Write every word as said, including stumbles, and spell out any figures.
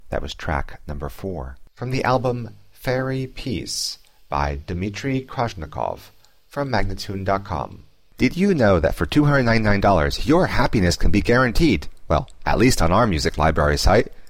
That was track number four. From the album Fairy Peace by Dmitry Krasnikov from Magnatune dot com. Did you know that for two hundred ninety-nine dollars your happiness can be guaranteed? Well, at least on our music library site.